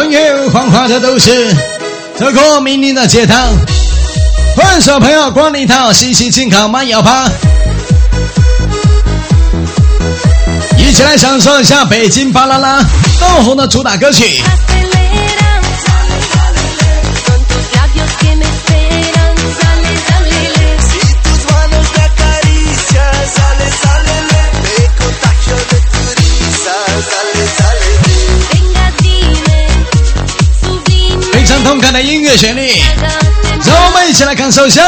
朋友，黄花的都市，这个命令的街道，欢迎所有朋友光临到西西健康慢摇趴，一起来享受一下北京巴啦啦爆红的主打歌曲。非常动感的音乐旋律，让我们一起来感受一下。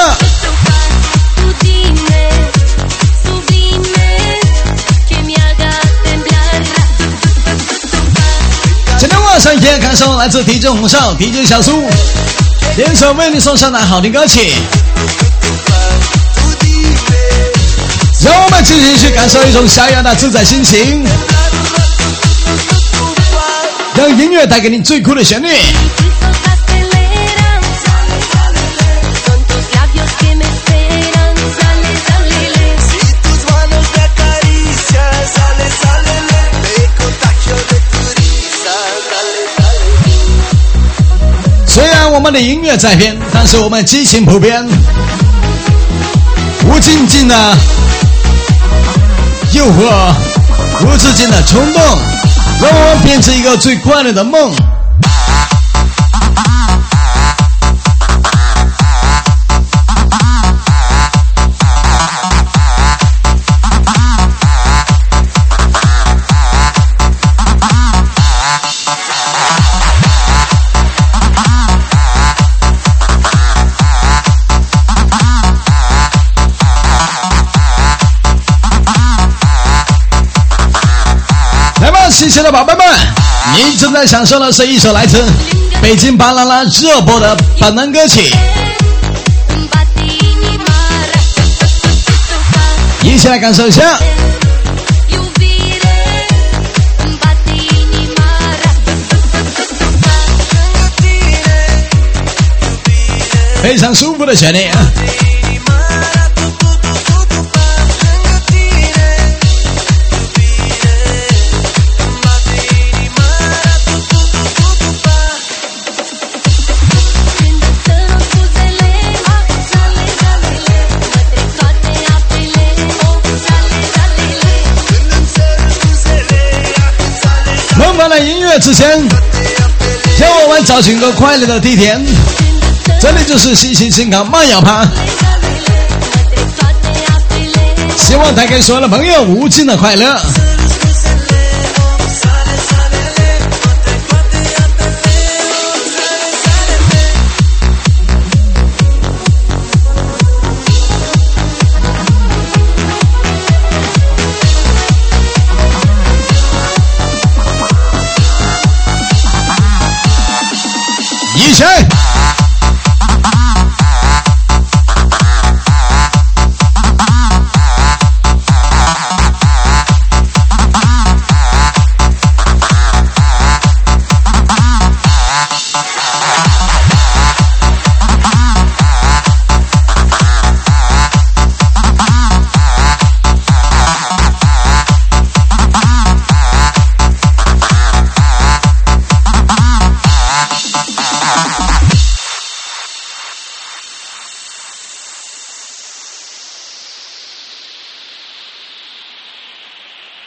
今天晚上也感受来自 DJ 红少 DJ 小苏联手为你送上的好听歌曲，让我们继续去感受一种逍遥的自在心情，让音乐带给你最酷的旋律。虽然我们的音乐在变，但是我们激情不变，无尽尽的诱惑，无止境的冲动，让我们变成一个最快乐的梦。谢谢的宝贝们，您正在享受的是一首来自北京巴啦啦热播的本能歌曲，一起来感受一下。非常舒服的旋律。梦幻的音乐之前，让我们找寻个快乐的地点，这里就是西西健康慢摇趴，希望带给所有的朋友无尽的快乐。一起